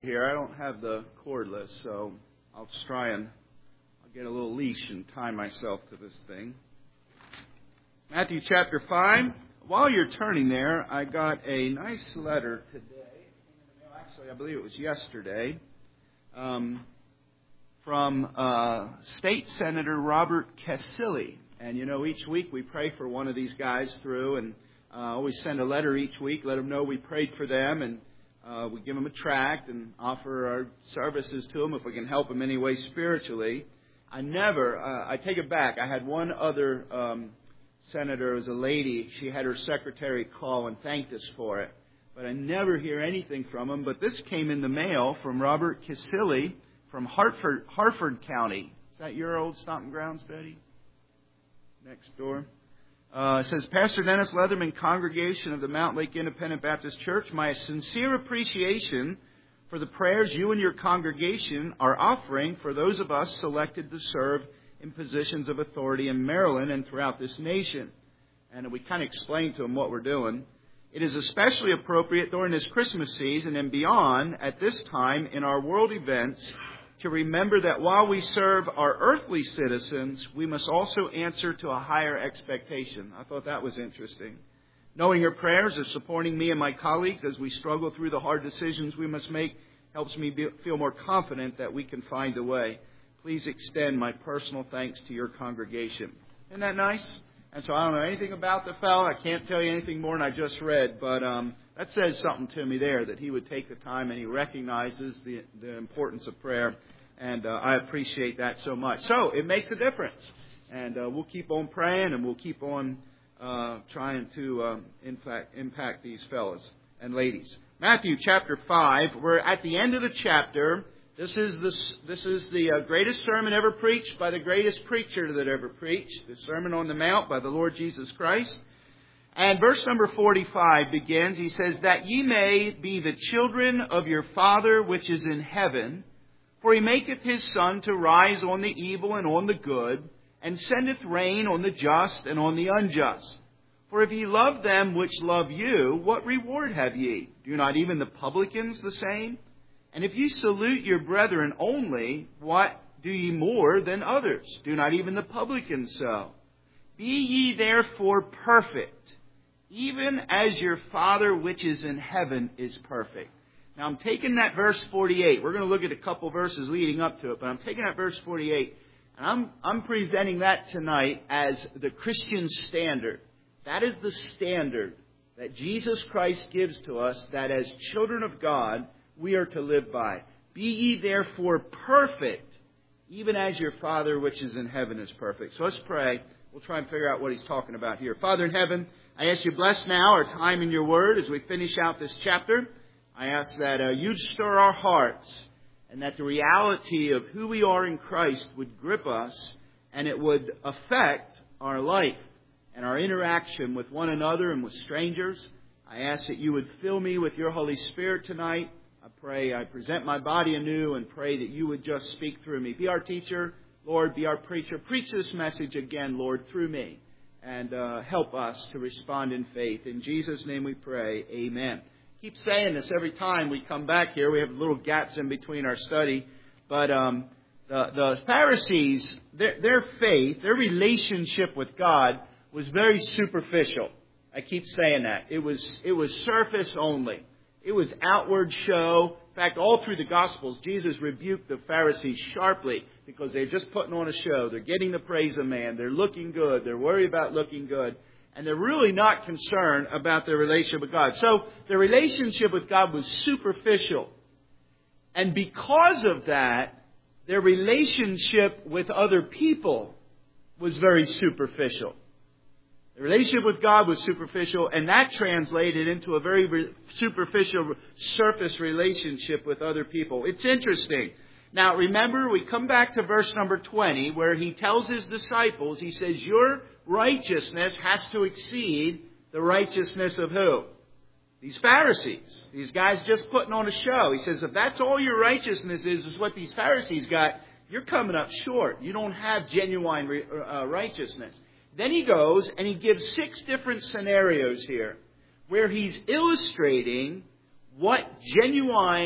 Here, I don't have the cordless, so I'll get a little leash and tie myself to this thing. Matthew chapter 5. While you're turning there, I got a nice letter today. Actually, I believe it was yesterday. From State Senator Robert Casilli. And you know, each week we pray for one of these guys through, and always send a letter each week, let them know we prayed for them, and we give them a tract and offer our services to them if we can help them any way spiritually. I take it back. I had one other senator, it was a lady. She had her secretary call and thanked us for it. But I never hear anything from him. But this came in the mail from Robert Casilli from Harford County. Is that your old stomping grounds, Betty? Next door. It says, Pastor Dennis Leatherman, congregation of the Mount Lake Independent Baptist Church, my sincere appreciation for the prayers you and your congregation are offering for those of us selected to serve in positions of authority in Maryland and throughout this nation. And we kind of explained to them what we're doing. It is especially appropriate during this Christmas season and beyond at this time in our world events to remember that while we serve our earthly citizens, we must also answer to a higher expectation. I thought that was interesting. Knowing your prayers are supporting me and my colleagues as we struggle through the hard decisions we must make helps me feel more confident that we can find a way. Please extend my personal thanks to your congregation. Isn't that nice? And so I don't know anything about the fellow. I can't tell you anything more than I just read, but that says something to me there, that he would take the time and he recognizes the importance of prayer. And I appreciate that so much. So it makes a difference. And we'll keep on praying and we'll keep on trying to impact these fellas and ladies. Matthew chapter 5. We're at the end of the chapter. This is the greatest sermon ever preached by the greatest preacher that ever preached. The Sermon on the Mount by the Lord Jesus Christ. And verse number 45 begins. He says, that ye may be the children of your Father which is in heaven. For he maketh his sun to rise on the evil and on the good, and sendeth rain on the just and on the unjust. For if ye love them which love you, what reward have ye? Do not even the publicans the same? And if ye salute your brethren only, what do ye more than others? Do not even the publicans so? Be ye therefore perfect, even as your Father which is in heaven is perfect. Now, I'm taking that verse 48. We're going to look at a couple verses leading up to it, but I'm taking that verse 48, and I'm presenting that tonight as the Christian standard. That is the standard that Jesus Christ gives to us, that as children of God, we are to live by. Be ye therefore perfect, even as your Father which is in heaven is perfect. So let's pray. We'll try and figure out what he's talking about here. Father in heaven, I ask you bless now our time in your word as we finish out this chapter. I ask that you'd stir our hearts and that the reality of who we are in Christ would grip us and it would affect our life and our interaction with one another and with strangers. I ask that you would fill me with your Holy Spirit tonight. I pray I present my body anew and pray that you would just speak through me. Be our teacher, Lord, be our preacher. Preach this message again, Lord, through me and help us to respond in faith. In Jesus' name we pray. Amen. Keep saying this every time we come back here. We have little gaps in between our study. But the Pharisees, their faith, their relationship with God was very superficial. I keep saying that. It was surface only. It was outward show. In fact, all through the Gospels, Jesus rebuked the Pharisees sharply because they're just putting on a show. They're getting the praise of man. They're looking good. They're worried about looking good. And they're really not concerned about their relationship with God. So their relationship with God was superficial. And because of that, their relationship with other people was very superficial. The relationship with God was superficial, and that translated into a very superficial, surface relationship with other people. It's interesting. Now, remember, we come back to verse number 20, where he tells his disciples, he says, your righteousness has to exceed the righteousness of who? These Pharisees. These guys just putting on a show. He says, if that's all your righteousness is what these Pharisees got, you're coming up short. You don't have genuine righteousness. Then he goes and he gives 6 different scenarios here where he's illustrating what genuine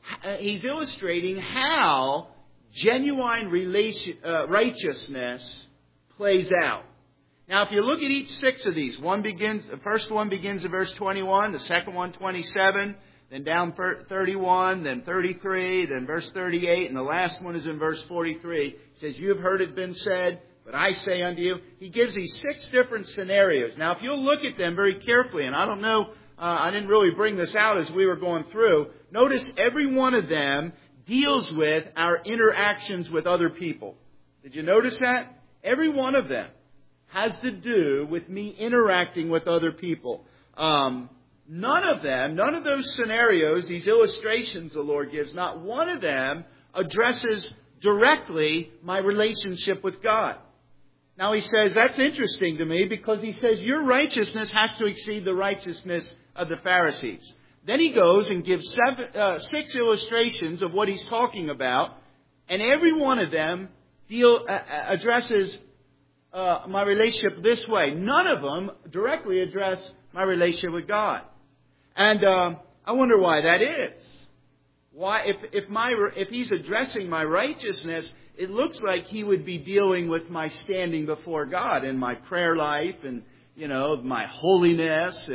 he's illustrating how genuine righteousness plays out. Now, if you look at each 6 of these, the first one begins at verse 21, the second one 27, then down 31, then 33, then verse 38, and the last one is in verse 43. It says, "You have heard it been said, but I say unto you." He gives these 6 different scenarios. Now, if you'll look at them very carefully, and I don't know, I didn't really bring this out as we were going through, notice every one of them deals with our interactions with other people. Did you notice that? Every one of them has to do with me interacting with other people. None of those scenarios, these illustrations the Lord gives, not one of them addresses directly my relationship with God. Now he says, that's interesting to me, because he says your righteousness has to exceed the righteousness of the Pharisees. Then he goes and gives 6 illustrations of what he's talking about, and every one of them addresses my relationship this way. None of them directly address my relationship with God. And I wonder why that is. Why, if he's addressing my righteousness, it looks like he would be dealing with my standing before God and my prayer life, and my holiness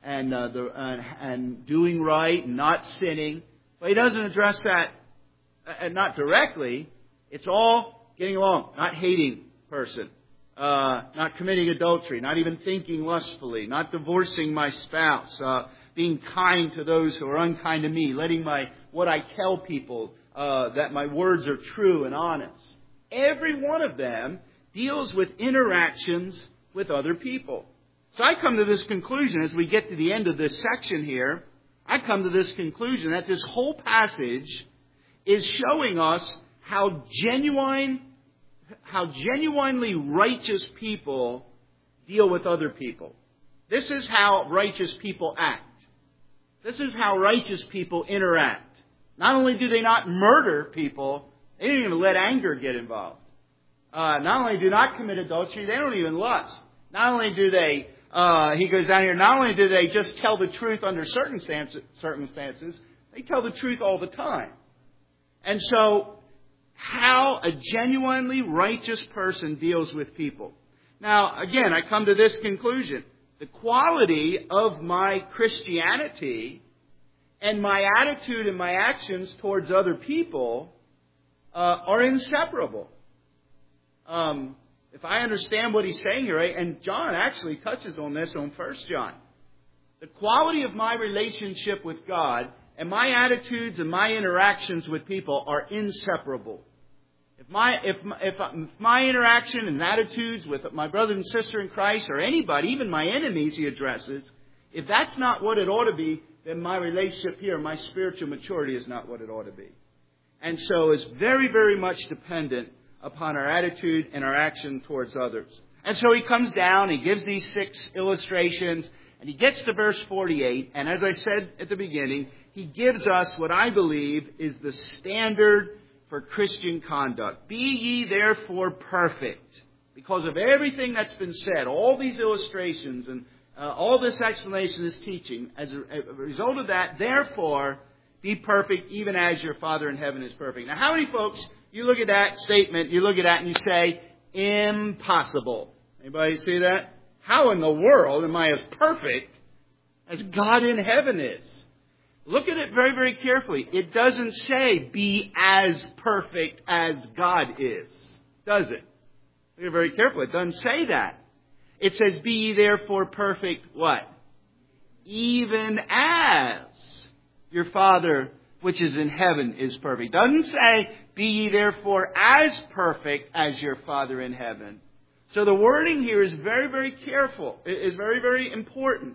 and doing right and not sinning. But he doesn't address that, not directly. It's all getting along, not hating person, not committing adultery, not even thinking lustfully, not divorcing my spouse, being kind to those who are unkind to me, letting what I tell people, that my words are true and honest. Every one of them deals with interactions with other people. So I come to this conclusion as we get to the end of this section here. I come to this conclusion that this whole passage is showing us how genuinely righteous people deal with other people. This is how righteous people act. This is how righteous people interact. Not only do they not murder people, they don't even let anger get involved. Not only do not commit adultery, they don't even lust. Not only do they, he goes down here, not only do they just tell the truth under circumstances, they tell the truth all the time. And so, how a genuinely righteous person deals with people. Now, again, I come to this conclusion. The quality of my Christianity and my attitude and my actions towards other people are inseparable. If I understand what he's saying here, right, and John actually touches on this on 1 John. The quality of my relationship with God and my attitudes and my interactions with people are inseparable. If my interaction and attitudes with my brother and sister in Christ, or anybody, even my enemies he addresses, if that's not what it ought to be, then my relationship here, my spiritual maturity is not what it ought to be. And so it's very, very much dependent upon our attitude and our action towards others. And so he comes down, he gives these 6 illustrations, and he gets to verse 48, and as I said at the beginning, he gives us what I believe is the standard for Christian conduct. Be ye therefore perfect. Because of everything that's been said, all these illustrations and all this explanation, this teaching, as a result of that, therefore, be perfect even as your Father in heaven is perfect. Now, how many folks, you look at that statement, you look at that and you say, impossible. Anybody see that? How in the world am I as perfect as God in heaven is? Look at it very, very carefully. It doesn't say be as perfect as God is, does it? Look at it very carefully. It doesn't say that. It says be ye therefore perfect, what? Even as your Father which is in heaven is perfect. It doesn't say be ye therefore as perfect as your Father in heaven. So the wording here is very, very careful. It is very, very important.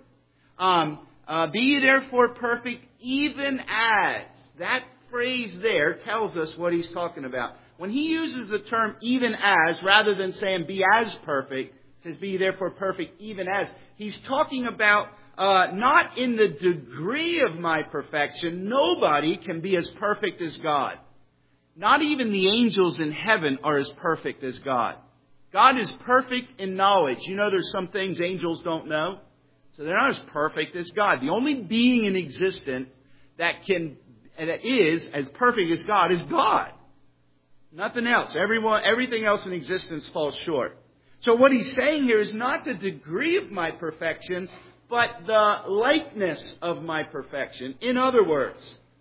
Be ye therefore perfect even as. That phrase there tells us what he's talking about. When he uses the term even as, rather than saying be as perfect, says be ye therefore perfect even as. He's talking about not in the degree of my perfection. Nobody can be as perfect as God. Not even the angels in heaven are as perfect as God. God is perfect in knowledge. You know there's some things angels don't know. So they're not as perfect as God. The only being in existence that can that is as perfect as God is God. Nothing else. Everything else in existence falls short. So what he's saying here is not the degree of my perfection, but the likeness of my perfection. In other words,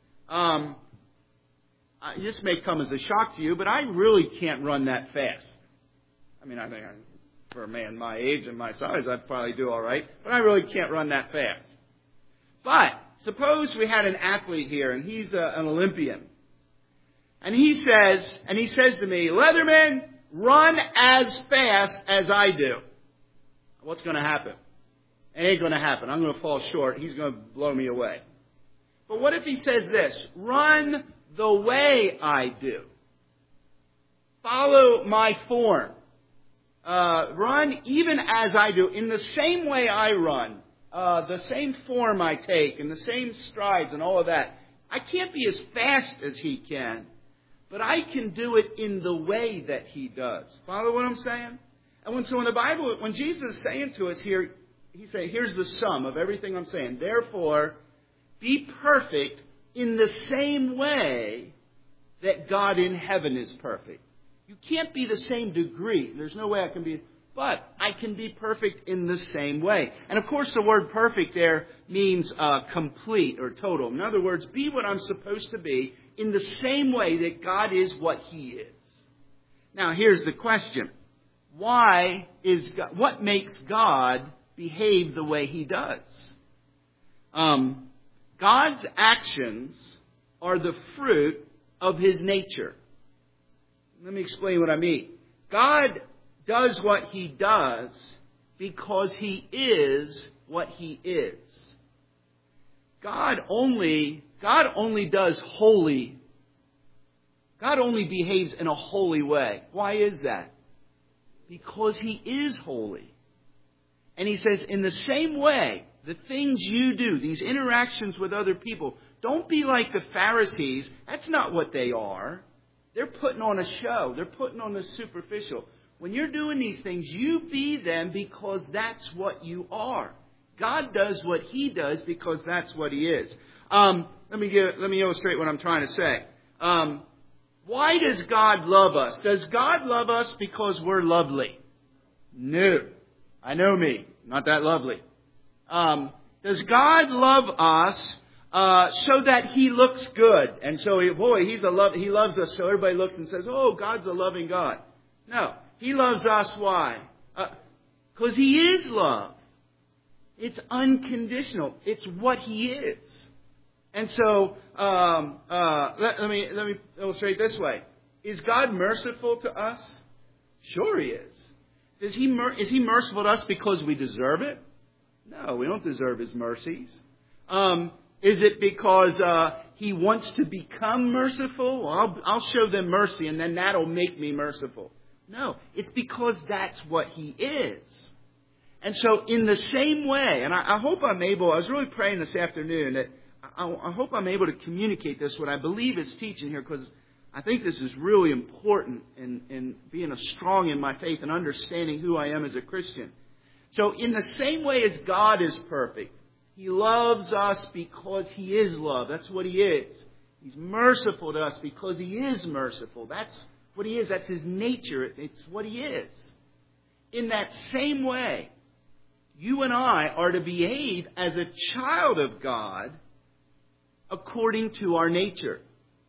this may come as a shock to you, but I really can't run that fast. I mean, I think for a man my age and my size, I'd probably do all right, but I really can't run that fast. But suppose we had an athlete here, and he's an Olympian. And he says to me, Leatherman, run as fast as I do. What's going to happen? It ain't going to happen. I'm going to fall short. He's going to blow me away. But what if he says this? Run the way I do. Follow my form. Run even as I do. In the same way I run. The same form I take. And the same strides and all of that. I can't be as fast as he can. But I can do it in the way that he does. Follow what I'm saying? And so in the Bible, when Jesus is saying to us here, he's saying, here's the sum of everything I'm saying. Therefore, be perfect in the same way that God in heaven is perfect. You can't be the same degree. There's no way I can be, but I can be perfect in the same way. And of course, the word perfect there means complete or total. In other words, be what I'm supposed to be in the same way that God is what He is. Now, here's the question. What makes God behave the way He does? God's actions are the fruit of His nature. Let me explain what I mean. God does what He does because He is what He is. God only does holy. God only behaves in a holy way. Why is that? Because He is holy. And He says, in the same way, the things you do, these interactions with other people, don't be like the Pharisees. That's not what they are. They're putting on a show. They're putting on the superficial. When you're doing these things, you be them because that's what you are. God does what He does because that's what He is. Let me illustrate what I'm trying to say. Why does God love us? Does God love us because we're lovely? No. I know me. Not that lovely. Does God love us so that He looks good? And so, He loves us so everybody looks and says, oh, God's a loving God. No. He loves us. Why? Because He is love. It's unconditional. It's what He is. And so, let me illustrate this way. Is God merciful to us? Sure He is. Is He merciful to us because we deserve it? No, we don't deserve His mercies. Is it because He wants to become merciful? Well, I'll show them mercy and then that'll make me merciful. No, it's because that's what He is. And so in the same way, and I hope I was really praying this afternoon that I hope I'm able to communicate this, what I believe is teaching here, because I think this is really important in being strong in my faith and understanding who I am as a Christian. So in the same way as God is perfect, He loves us because He is love. That's what He is. He's merciful to us because He is merciful. That's what He is. That's His nature. It's what He is. In that same way, you and I are to behave as a child of God according to our nature.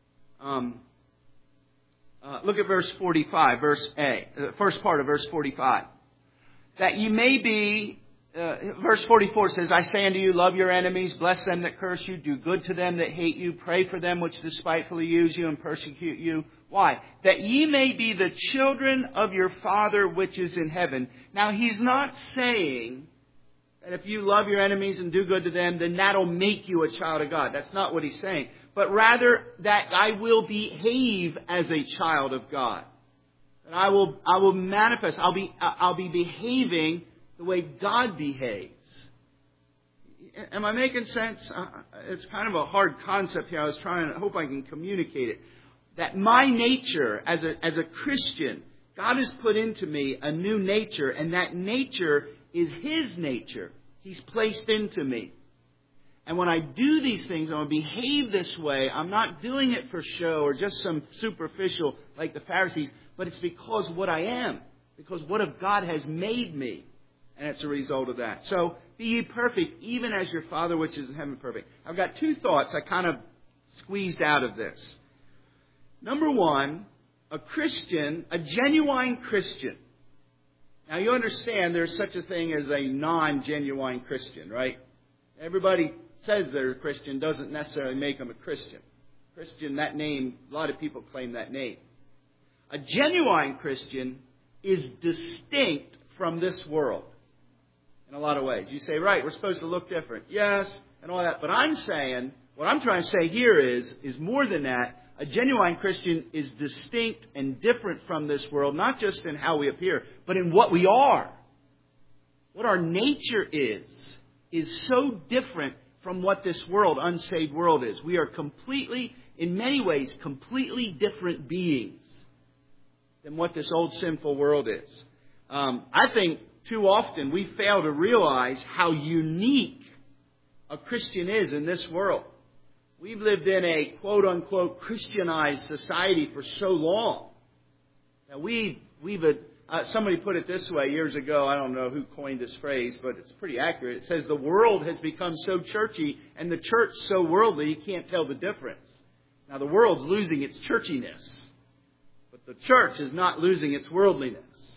Look at verse 45, verse A, the first part of verse 45. That ye may be, verse 44 says, I say unto you, love your enemies, bless them that curse you, do good to them that hate you, pray for them which despitefully use you and persecute you. Why? That ye may be the children of your Father which is in heaven. Now, He's not saying that if you love your enemies and do good to them, then that'll make you a child of God. That's not what He's saying. But rather that I will behave as a child of God. And I will manifest. I'll be behaving the way God behaves. Am I making sense? It's kind of a hard concept here. I hope I can communicate it. That my nature as a Christian, God has put into me a new nature, and that nature is His nature. He's placed into me. And when I do these things, I'm going to behave this way. I'm not doing it for show or just some superficial like the Pharisees, but it's because what I am, because what of God has made me. And it's a result of that. So, be ye perfect, even as your Father which is in heaven perfect. I've got two thoughts I kind of squeezed out of this. Number one, a Christian, a genuine Christian. Now, you understand there's such a thing as a non-genuine Christian, right? Everybody says they're a Christian doesn't necessarily make them a Christian. Christian, that name, a lot of people claim that name. A genuine Christian is distinct from this world in a lot of ways. You say, right, we're supposed to look different. Yes, and all that. But I'm saying, what I'm trying to say here is more than that. A genuine Christian is distinct and different from this world, not just in how we appear, but in what we are. What our nature is so different from what this world, unsaved world is. We are completely, in many ways, completely different beings than what this old sinful world is. I think too often we fail to realize how unique a Christian is in this world. We've lived in a quote-unquote Christianized society for so long that somebody put it this way years ago. I don't know who coined this phrase, but it's pretty accurate. It says the world has become so churchy and the church so worldly you can't tell the difference. Now, the world's losing its churchiness, but the church is not losing its worldliness.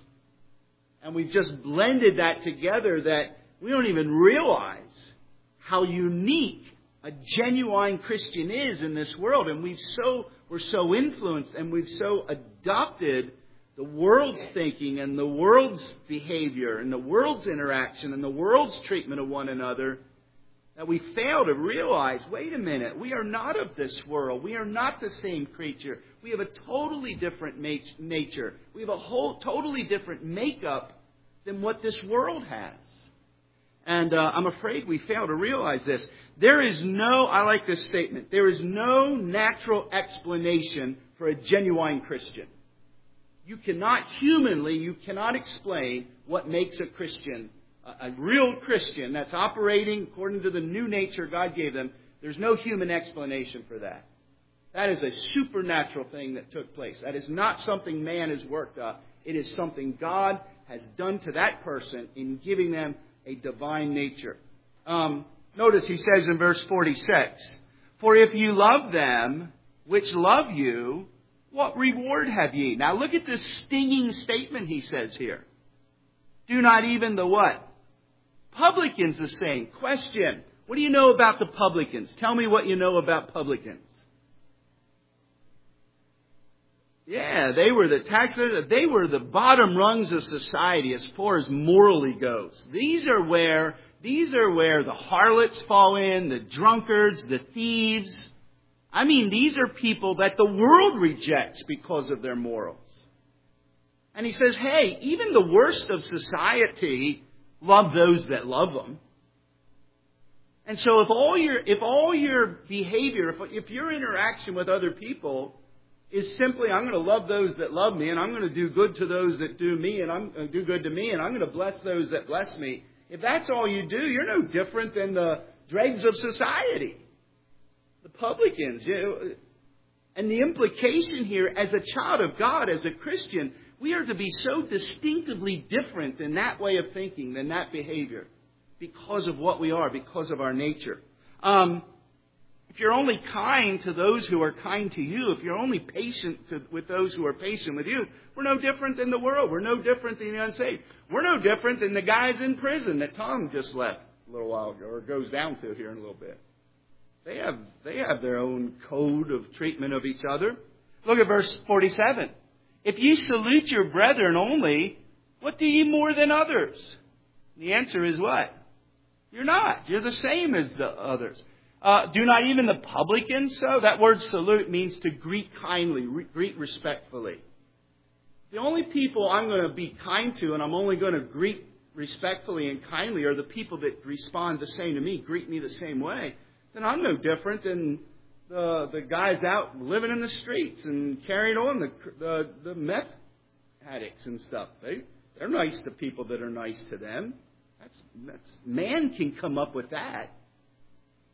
And we've just blended that together that we don't even realize how unique a genuine Christian is in this world. And we're so influenced and we've so adopted the world's thinking and the world's behavior and the world's interaction and the world's treatment of one another that we fail to realize, wait a minute, we are not of this world. We are not the same creature. We have a totally different nature. We have a whole totally different makeup than what this world has. And I'm afraid we fail to realize this. I like this statement, there is no natural explanation for a genuine Christian. You cannot explain what makes a Christian, a real Christian that's operating according to the new nature God gave them. There's no human explanation for that. That is a supernatural thing that took place. That is not something man has worked up. It is something God has done to that person in giving them a divine nature. Notice he says in verse 46, "For if you love them which love you, what reward have ye?" Now look at this stinging statement he says here. Do not even the what? Publicans the same. Question. What do you know about the publicans? Tell me what you know about publicans. Yeah, they were the taxers. They were the bottom rungs of society as far as morally goes. These are where the harlots fall in, the drunkards, the thieves. I mean, these are people that the world rejects because of their morals. And he says, hey, even the worst of society love those that love them. And so if all your behavior, if your interaction with other people is simply, I'm going to love those that love me, and I'm going to do good to those that do me, and I'm going to do good to me, and I'm going to bless those that bless me. If that's all you do, you're no different than the dregs of society. The publicans. And the implication here, as a child of God, as a Christian, we are to be so distinctively different in that way of thinking, than that behavior, because of what we are, because of our nature. If you're only kind to those who are kind to you, if you're only patient with those who are patient with you, we're no different than the world. We're no different than the unsaved. We're no different than the guys in prison that Tom just left a little while ago, or goes down to here in a little bit. They have their own code of treatment of each other. Look at verse 47. If ye salute your brethren only, what do ye more than others? The answer is what? You're not. You're the same as the others. Do not even the publicans so? That word salute means to greet kindly, greet respectfully. The only people I'm going to be kind to and I'm only going to greet respectfully and kindly are the people that respond the same to me, greet me the same way. Then I'm no different than the guys out living in the streets and carrying on the meth addicts and stuff. They're nice to people that are nice to them. That's man can come up with that.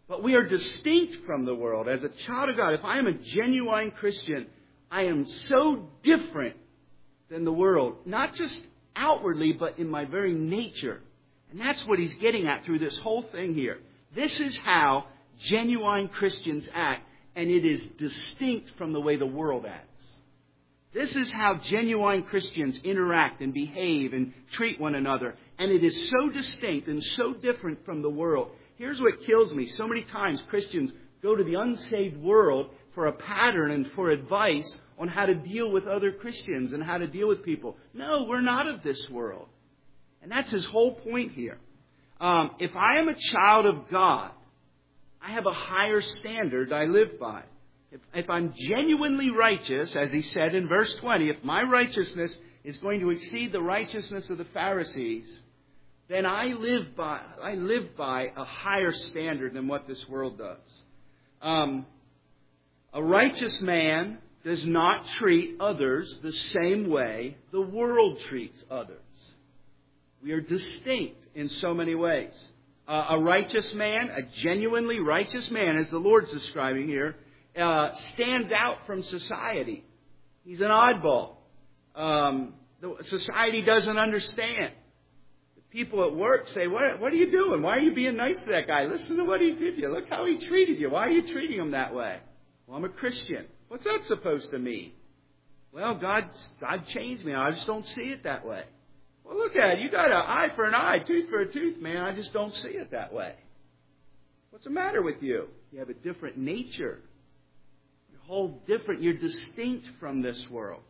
But we are distinct from the world. As a child of God, if I am a genuine Christian, I am so different than the world. Not just outwardly, but in my very nature. And that's what he's getting at through this whole thing here. This is how genuine Christians act, and it is distinct from the way the world acts. This is how genuine Christians interact and behave and treat one another. And it is so distinct and so different from the world. Here's what kills me. So many times Christians go to the unsaved world for a pattern and for advice on how to deal with other Christians and how to deal with people. No, we're not of this world. And that's his whole point here. If I am a child of God, I have a higher standard I live by. If I'm genuinely righteous, as he said in verse 20, if my righteousness is going to exceed the righteousness of the Pharisees, then I live by a higher standard than what this world does. A righteous man does not treat others the same way the world treats others. We are distinct in so many ways. A righteous man, a genuinely righteous man, as the Lord's describing here, stands out from society. He's an oddball. Society doesn't understand. The people at work say, what are you doing? Why are you being nice to that guy? Listen to what he did you. Look how he treated you. Why are you treating him that way? Well, I'm a Christian. What's that supposed to mean? Well, God changed me. I just don't see it that way. Well, look at it. You got an eye for an eye, tooth for a tooth, man. I just don't see it that way. What's the matter with you? You have a different nature. You're whole different. You're distinct from this world.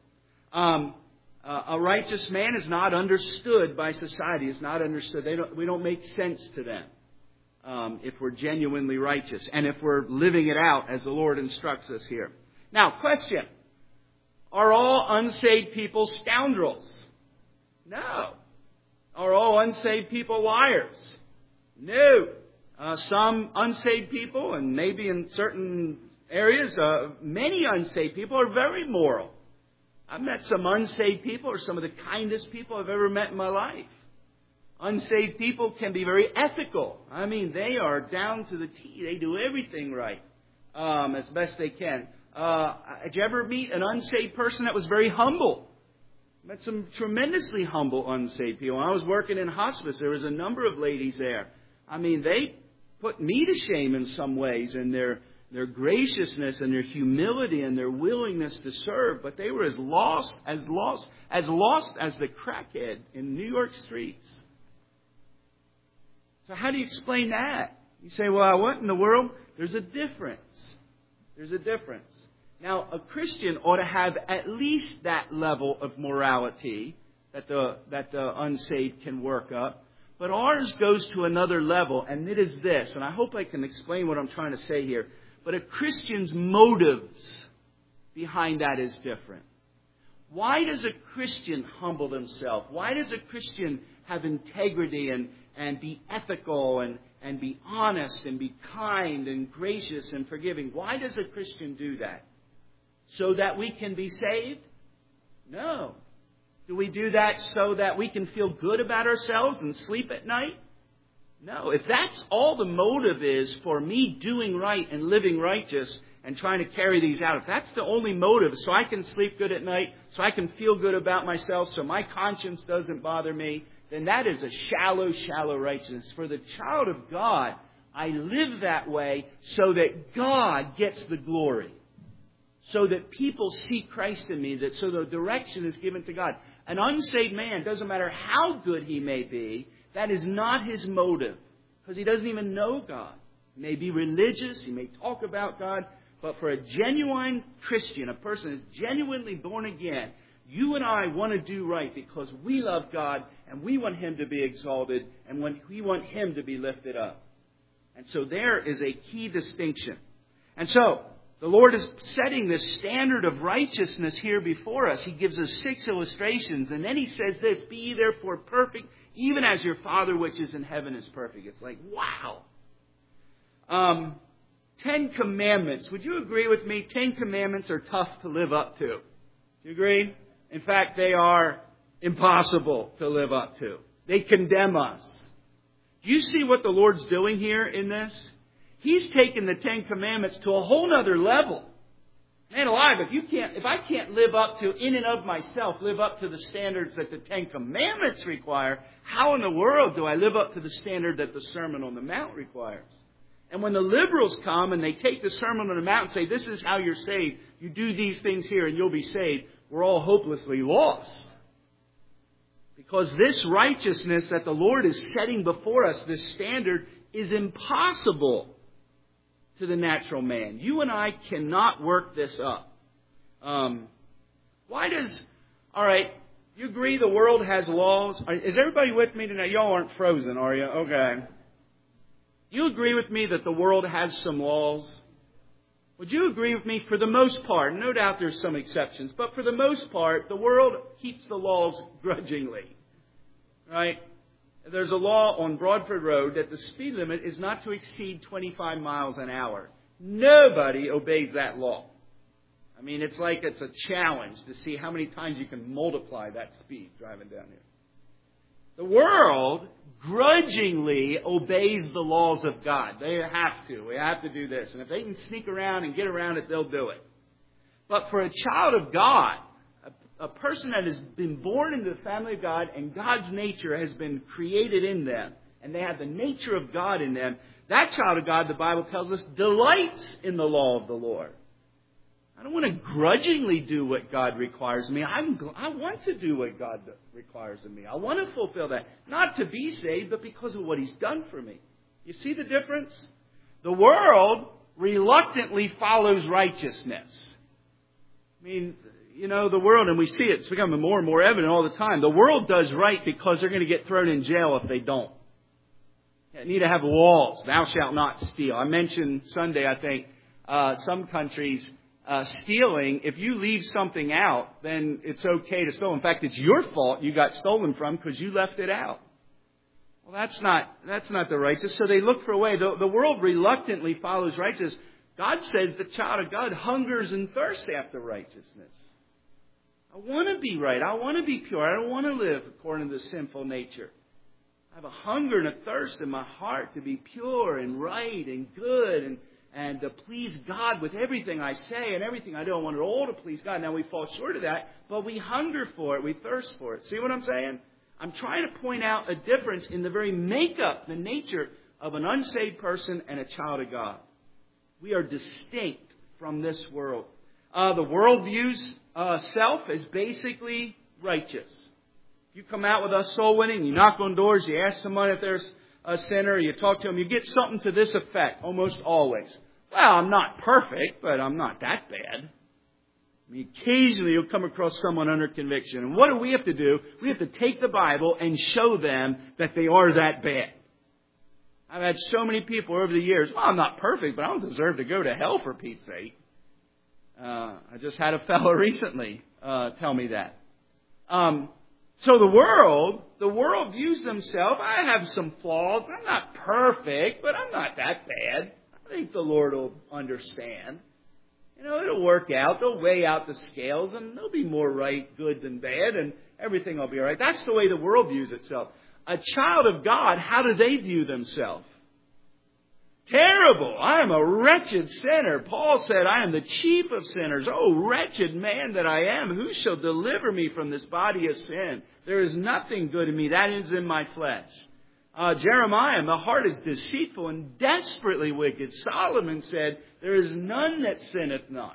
A righteous man is not understood by society. It's not understood. We don't make sense to them if we're genuinely righteous and if we're living it out as the Lord instructs us here. Now, question. Are all unsaved people scoundrels? No. Are all unsaved people liars? No. Some unsaved people, and maybe in certain areas, many unsaved people are very moral. I've met some unsaved people who are some of the kindest people I've ever met in my life. Unsaved people can be very ethical. I mean, they are down to the T. They do everything right as best they can. Did you ever meet an unsaved person that was very humble? Met some tremendously humble unsaved people. When I was working in hospice, there was a number of ladies there. I mean, they put me to shame in some ways in their graciousness and their humility and their willingness to serve. But they were as lost as the crackhead in New York streets. So how do you explain that? You say, well, what in the world? There's a difference. There's a difference. Now, a Christian ought to have at least that level of morality that the unsaved can work up. But ours goes to another level, and it is this. And I hope I can explain what I'm trying to say here. But a Christian's motives behind that is different. Why does a Christian humble himself? Why does a Christian have integrity and be ethical and be honest and be kind and gracious and forgiving? Why does a Christian do that? So that we can be saved? No. Do we do that so that we can feel good about ourselves and sleep at night? No. If that's all the motive is for me doing right and living righteous and trying to carry these out, if that's the only motive, so I can sleep good at night, so I can feel good about myself, so my conscience doesn't bother me, then that is a shallow, shallow righteousness. For the child of God, I live that way so that God gets the glory. So that people see Christ in me, so the direction is given to God. An unsaved man, doesn't matter how good he may be, that is not his motive. Because he doesn't even know God. He may be religious, he may talk about God, but for a genuine Christian, a person who is genuinely born again, you and I want to do right because we love God and we want Him to be exalted and we want Him to be lifted up. And so there is a key distinction. And so, the Lord is setting this standard of righteousness here before us. He gives us 6 illustrations. And then He says this, be ye therefore perfect, even as your Father which is in heaven is perfect. It's like, wow. 10 Commandments. Would you agree with me? 10 Commandments are tough to live up to. Do you agree? In fact, they are impossible to live up to. They condemn us. Do you see what the Lord's doing here in this? He's taken the Ten Commandments to a whole nother level. Man alive, if I can't live up to, in and of myself, live up to the standards that the Ten Commandments require, how in the world do I live up to the standard that the Sermon on the Mount requires? And when the liberals come and they take the Sermon on the Mount and say, this is how you're saved, you do these things here and you'll be saved, we're all hopelessly lost. Because this righteousness that the Lord is setting before us, this standard, is impossible to the natural man. You and I cannot work this up. All right, you agree the world has laws? Is everybody with me tonight? Y'all aren't frozen, are you? Okay. You agree with me that the world has some laws? Would you agree with me for the most part? No doubt there's some exceptions, but for the most part, the world keeps the laws grudgingly. Right? There's a law on Broadford Road that the speed limit is not to exceed 25 miles an hour. Nobody obeys that law. I mean, it's like it's a challenge to see how many times you can multiply that speed driving down here. The world grudgingly obeys the laws of God. They have to. We have to do this. And if they can sneak around and get around it, they'll do it. But for a child of God, a person that has been born into the family of God and God's nature has been created in them, and they have the nature of God in them, that child of God, the Bible tells us, delights in the law of the Lord. I don't want to grudgingly do what God requires of me. I want to do what God requires of me. I want to fulfill that. Not to be saved, but because of what He's done for me. You see the difference? The world reluctantly follows righteousness. I mean, you know, the world, and we see it's becoming more and more evident all the time. The world does right because they're going to get thrown in jail if they don't. You need to have laws. Thou shalt not steal. I mentioned Sunday, I think, some countries stealing, if you leave something out, then it's okay to steal. In fact, it's your fault you got stolen from because you left it out. Well, that's not the righteous. So they look for a way. The world reluctantly follows righteousness. God says the child of God hungers and thirsts after righteousness. I want to be right. I want to be pure. I don't want to live according to the sinful nature. I have a hunger and a thirst in my heart to be pure and right and good and to please God with everything I say and everything I do. I want it all to please God. Now we fall short of that, but we hunger for it. We thirst for it. See what I'm saying? I'm trying to point out a difference in the very makeup, the nature of an unsaved person and a child of God. We are distinct from this world. The world views self as basically righteous. You come out with us soul winning, you knock on doors, you ask someone if there's a sinner, you talk to them, you get something to this effect almost always. Well, I'm not perfect, but I'm not that bad. I mean, occasionally you'll come across someone under conviction. And what do we have to do? We have to take the Bible and show them that they are that bad. I've had so many people over the years, well, I'm not perfect, but I don't deserve to go to hell for Pete's sake. I just had a fellow recently tell me that. So the world views themselves, I have some flaws. I'm not perfect, but I'm not that bad. I think the Lord will understand. You know, it'll work out. They'll weigh out the scales and they'll be more right, good than bad, and everything will be all right. That's the way the world views itself. A child of God, how do they view themselves? Terrible. I am a wretched sinner. Paul said, I am the chief of sinners. Oh, wretched man that I am. Who shall deliver me from this body of sin? There is nothing good in me. That is in my flesh. Jeremiah, the heart is deceitful and desperately wicked. Solomon said, there is none that sinneth not.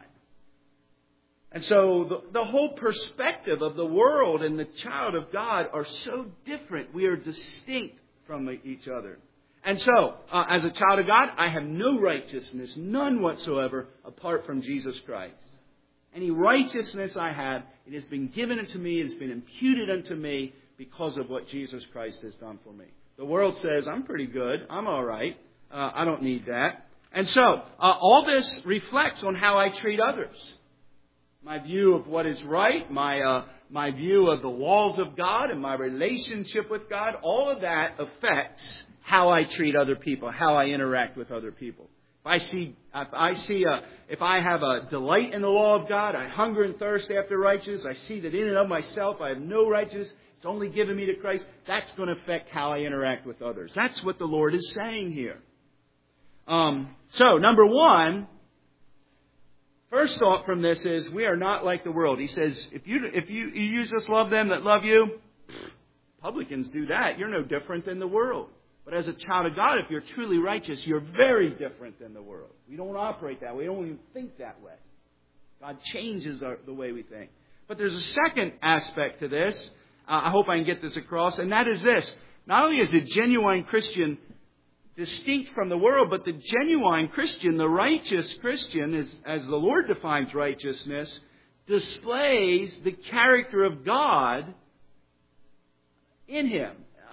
And so the whole perspective of the world and the child of God are so different. We are distinct from each other. And so, as a child of God, I have no righteousness, none whatsoever, apart from Jesus Christ. Any righteousness I have, it has been given unto me, it has been imputed unto me because of what Jesus Christ has done for me. The world says, I'm pretty good, I'm all right, I don't need that. And so, all this reflects on how I treat others. My view of what is right, my view of the laws of God and my relationship with God, all of that affects how I treat other people, how I interact with other people. If I have a delight in the law of God, I hunger and thirst after righteousness, I see that in and of myself I have no righteousness, it's only given me to Christ, that's going to affect how I interact with others. That's what the Lord is saying here. So, number one, first thought from this is we are not like the world. He says, if you just love them that love you, publicans do that. You're no different than the world. But as a child of God, if you're truly righteous, you're very different than the world. We don't operate that way. We don't even think that way. God changes the way we think. But there's a second aspect to this. I hope I can get this across. And that is this. Not only is a genuine Christian distinct from the world, but the genuine Christian, the righteous Christian, as the Lord defines righteousness, displays the character of God in him.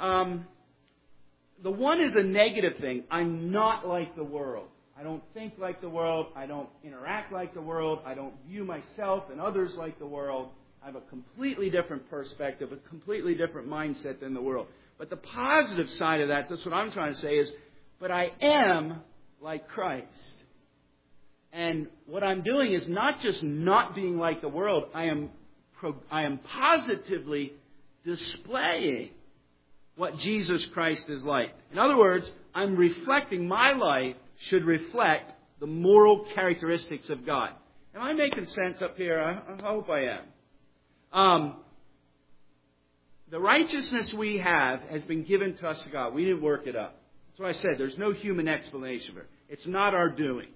The one is a negative thing. I'm not like the world. I don't think like the world. I don't interact like the world. I don't view myself and others like the world. I have a completely different perspective, a completely different mindset than the world. But the positive side of that, that's what I'm trying to say, is, but I am like Christ. And what I'm doing is not just not being like the world. I am positively displaying what Jesus Christ is like. In other words, I'm reflecting, my life should reflect the moral characteristics of God. Am I making sense up here? I hope I am. The righteousness we have has been given to us to God. We didn't work it up. That's what I said. There's no human explanation for it. It's not our doing.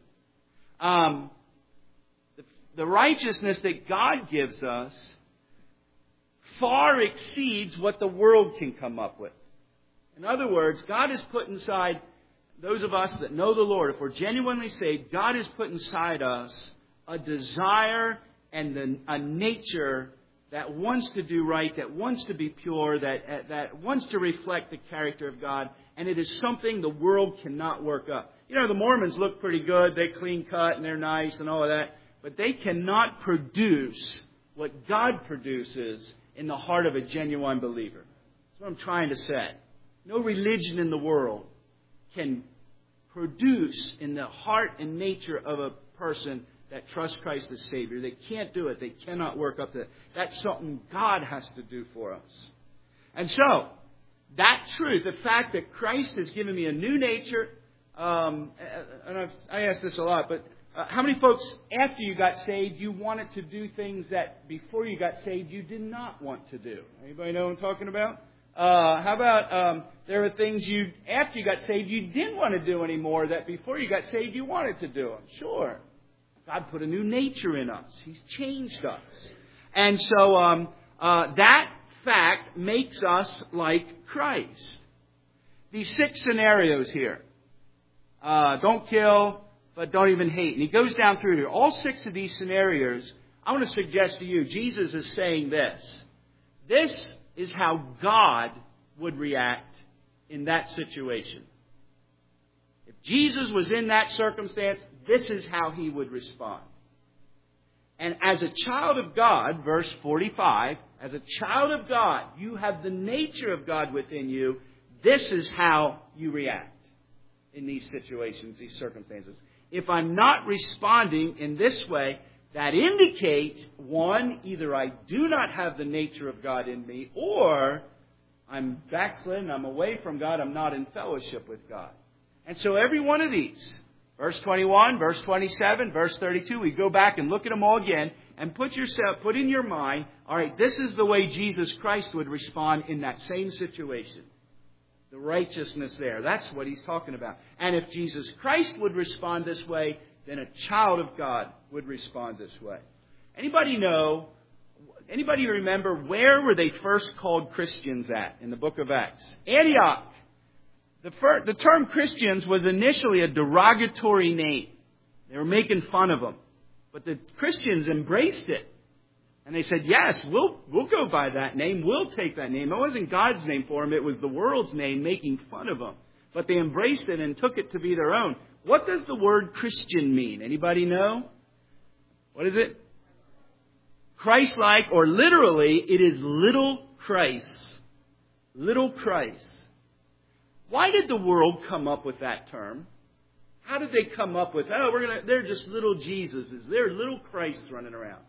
The righteousness that God gives us far exceeds what the world can come up with. In other words, God has put inside those of us that know the Lord, if we're genuinely saved, God has put inside us a desire and a nature that wants to do right, that wants to be pure, that wants to reflect the character of God. And it is something the world cannot work up. You know, the Mormons look pretty good. They're clean cut and they're nice and all of that. But they cannot produce what God produces in the heart of a genuine believer. That's what I'm trying to say. No religion in the world can produce in the heart and nature of a person that trusts Christ as Savior. They can't do it. They cannot work up to it. That's something God has to do for us. And so, that truth, the fact that Christ has given me a new nature, and I ask this a lot, but how many folks, after you got saved, you wanted to do things that before you got saved you did not want to do? Anybody know what I'm talking about? How about there are things after you got saved, you didn't want to do anymore that before you got saved, you wanted to do them? Sure. God put a new nature in us. He's changed us. And so that fact makes us like Christ. These 6 scenarios here. Don't kill, but don't even hate. And he goes down through here. All 6 of these scenarios, I want to suggest to you, Jesus is saying this. This is how God would react in that situation. If Jesus was in that circumstance, this is how he would respond. And as a child of God, verse 45, as a child of God, you have the nature of God within you. This is how you react in these situations, these circumstances. If I'm not responding in this way, that indicates, one, either I do not have the nature of God in me, or I'm backslidden, I'm away from God, I'm not in fellowship with God. And so every one of these, verse 21, verse 27, verse 32, we go back and look at them all again and put in your mind, all right, this is the way Jesus Christ would respond in that same situation. The righteousness there. That's what he's talking about. And if Jesus Christ would respond this way, then a child of God would respond this way. Anybody remember where were they first called Christians at in the book of Acts? Antioch. The term Christians was initially a derogatory name. They were making fun of them. But the Christians embraced it. And they said, yes, we'll go by that name. We'll take that name. It wasn't God's name for them. It was the world's name making fun of them. But they embraced it and took it to be their own. What does the word Christian mean? Anybody know? What is it? Christ-like, or literally, it is little Christ. Little Christ. Why did the world come up with that term? How did they come up with, they're just little Jesuses. They're little Christs running around.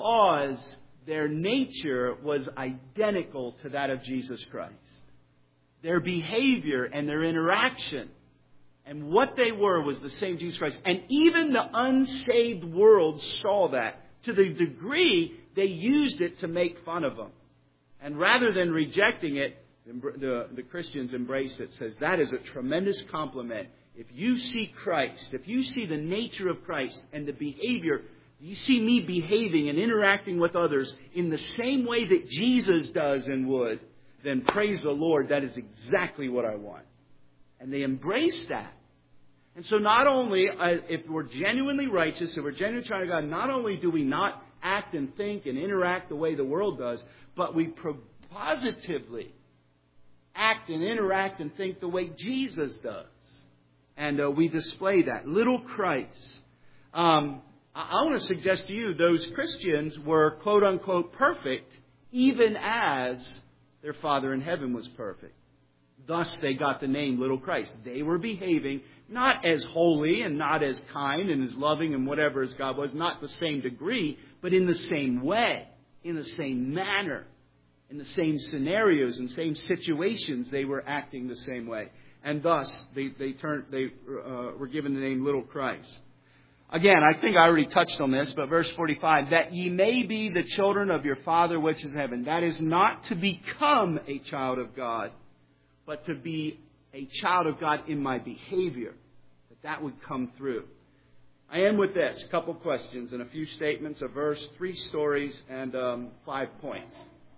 Because their nature was identical to that of Jesus Christ. their behavior and their interaction and what they were was the same Jesus Christ. And even the unsaved world saw that to the degree they used it to make fun of them. And rather than rejecting it, the Christians embraced it. Says that is a tremendous compliment. If you see Christ, if you see the nature of Christ and the behavior, you see me behaving and interacting with others in the same way that Jesus does and would, then praise the Lord, that is exactly what I want. And they embrace that. And so not only, if we're genuinely righteous, if we're genuinely trying to God, not only do we not act and think and interact the way the world does, but we positively act and interact and think the way Jesus does. And we display that. Little Christ. I want to suggest to you, those Christians were quote-unquote perfect, even as their Father in heaven was perfect. Thus, they got the name Little Christ. They were behaving not as holy and not as kind and as loving and whatever as God was, not the same degree, but in the same way, in the same manner, in the same scenarios and same situations, they were acting the same way. And thus, they were given the name Little Christ. Again, I think I already touched on this, but verse 45, that ye may be the children of your Father which is in heaven. That is not to become a child of God, but to be a child of God in my behavior. That would come through. I end with this. A couple questions and a few statements, a verse, 3 stories, and 5 points.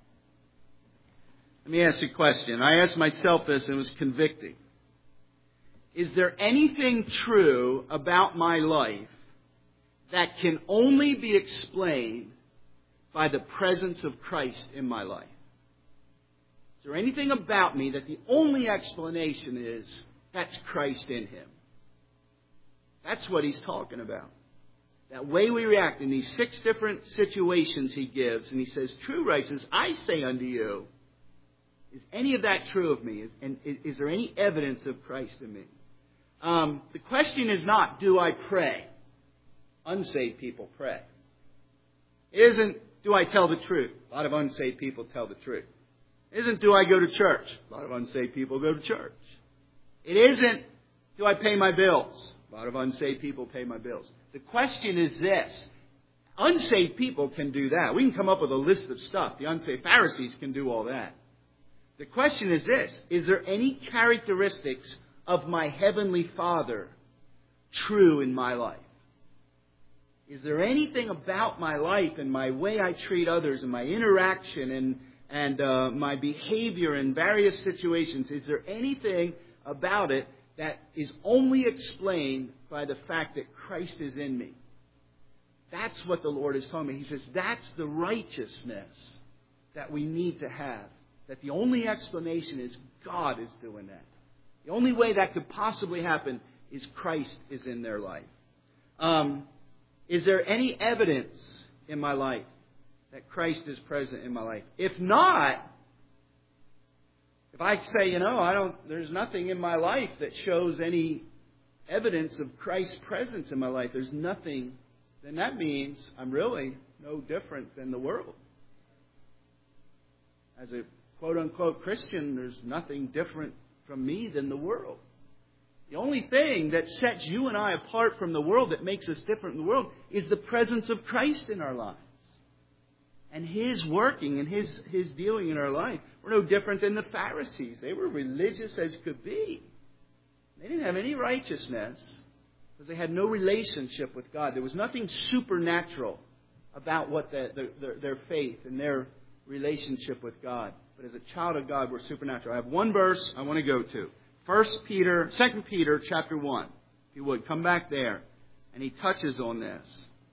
Let me ask you a question. I asked myself this and it was convicting. Is there anything true about my life that can only be explained by the presence of Christ in my life? Is there anything about me that the only explanation is that's Christ in him? That's what he's talking about. That way we react in these 6 different situations he gives. And he says, true righteousness, I say unto you, is any of that true of me? And is there any evidence of Christ in me? The question is not, do I pray? Unsaved people pray. It isn't, do I tell the truth? A lot of unsaved people tell the truth. It isn't, do I go to church? A lot of unsaved people go to church. It isn't, do I pay my bills? A lot of unsaved people pay my bills. The question is this. Unsaved people can do that. We can come up with a list of stuff. The unsaved Pharisees can do all that. The question is this. Is there any characteristics of my Heavenly Father true in my life? Is there anything about my life and my way I treat others and my interaction and my behavior in various situations? Is there anything about it that is only explained by the fact that Christ is in me? That's what the Lord is telling me. He says that's the righteousness that we need to have. That the only explanation is God is doing that. The only way that could possibly happen is Christ is in their life. Is there any evidence in my life that Christ is present in my life? If not, if I say, there's nothing in my life that shows any evidence of Christ's presence in my life, there's nothing, then that means I'm really no different than the world. As a quote-unquote Christian, there's nothing different from me than the world. The only thing that sets you and I apart from the world, that makes us different from the world, is the presence of Christ in our lives. And His working and His dealing in our life. We're no different than the Pharisees. They were religious as could be. They didn't have any righteousness because they had no relationship with God. There was nothing supernatural about what their faith and their relationship with God. But as a child of God, we're supernatural. I have one verse I want to go to. 2 Peter chapter 1. If you would, come back there. And he touches on this.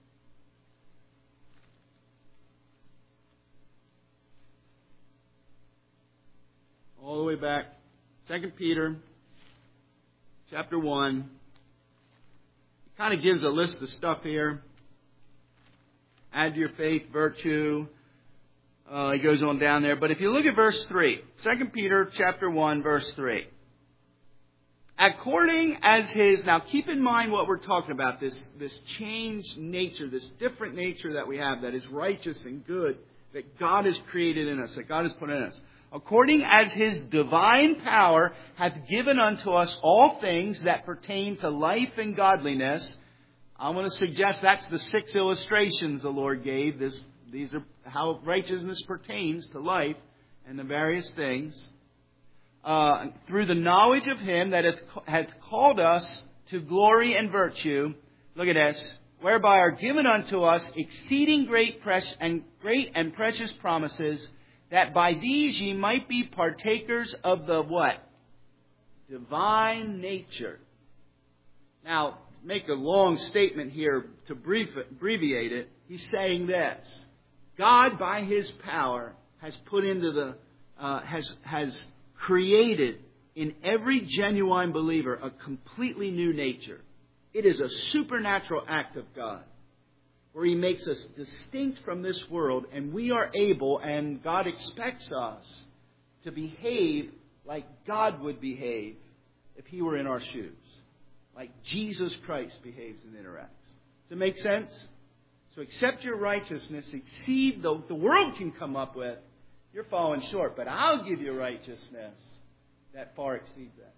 All the way back. 2 Peter chapter 1. He kind of gives a list of stuff here. Add to your faith, virtue. He goes on down there. But if you look at verse 3. 2 Peter chapter 1, verse 3. According as His... Now keep in mind what we're talking about. This changed nature, this different nature that we have that is righteous and good, that God has created in us, that God has put in us. according as His divine power hath given unto us all things that pertain to life and godliness. I want to suggest that's the 6 illustrations the Lord gave. These are how righteousness pertains to life and the various things. Through the knowledge of Him that hath called us to glory and virtue. Look at this. Whereby are given unto us exceeding great and precious promises, that by these ye might be partakers of the what? Divine nature. Now, to make a long statement here to abbreviate it, he's saying this. God, by His power, has put into the has created in every genuine believer a completely new nature. It is a supernatural act of God, where He makes us distinct from this world, and we are able, and God expects us, to behave like God would behave if He were in our shoes. Like Jesus Christ behaves and interacts. Does it make sense? So accept your righteousness, exceed the world can come up with. You're falling short, but I'll give you righteousness that far exceeds that.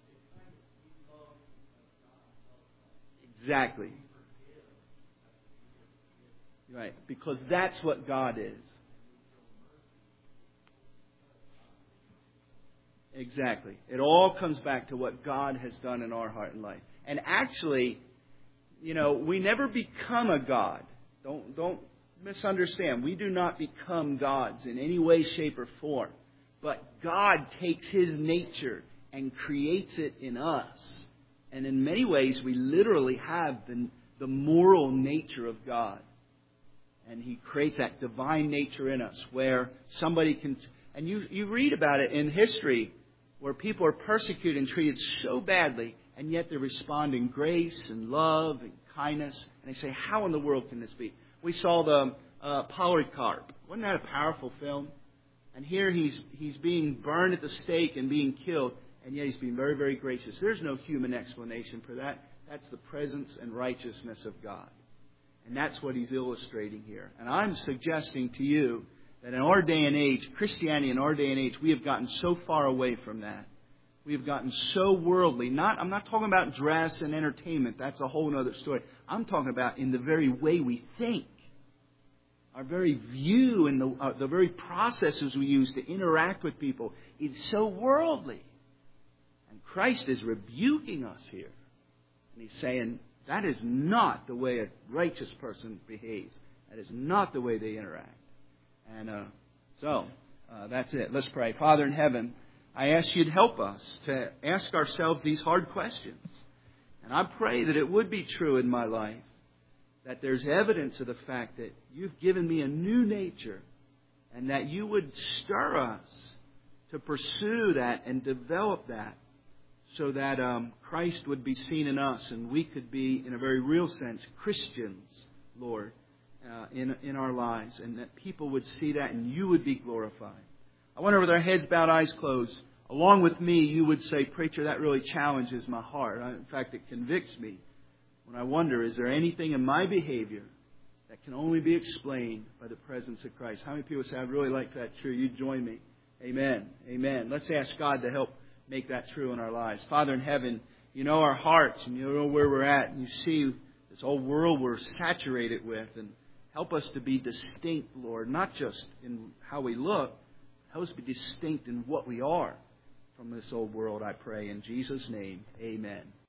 Exactly. Right. Because that's what God is. Exactly. It all comes back to what God has done in our heart and life. And actually, we never become a God. Don't misunderstand. We do not become gods in any way, shape, or form. But God takes His nature and creates it in us. And in many ways, we literally have the moral nature of God. And He creates that divine nature in us where somebody can... And you read about it in history where people are persecuted and treated so badly, and yet they respond in grace and love and kindness. And they say, how in the world can this be? We saw the Polycarp. Wasn't that a powerful film? And here he's being burned at the stake and being killed. And yet He's being very, very gracious. There's no human explanation for that. That's the presence and righteousness of God. And that's what He's illustrating here. And I'm suggesting to you that in our day and age, Christianity in our day and age, we have gotten so far away from that. We have gotten so worldly. I'm not talking about dress and entertainment. That's a whole other story. I'm talking about in the very way we think. Our very view and the very processes we use to interact with people is so worldly. Christ is rebuking us here. And He's saying, that is not the way a righteous person behaves. That is not the way they interact. And so, that's it. Let's pray. Father in heaven, I ask You to help us to ask ourselves these hard questions. And I pray that it would be true in my life, that there's evidence of the fact that You've given me a new nature, and that You would stir us to pursue that and develop that, so that Christ would be seen in us and we could be, in a very real sense, Christians, Lord, in our lives. And that people would see that and You would be glorified. I wonder, with our heads bowed, eyes closed, along with me, you would say, preacher, that really challenges my heart. In fact, it convicts me when I wonder, is there anything in my behavior that can only be explained by the presence of Christ? How many people say, I'd really like that true? You join me. Amen. Amen. Let's ask God to help make that true in our lives. Father in heaven, You know our hearts and You know where we're at. And You see this whole world we're saturated with. And help us to be distinct, Lord, not just in how we look. Help us be distinct in what we are from this old world, I pray. In Jesus' name, amen.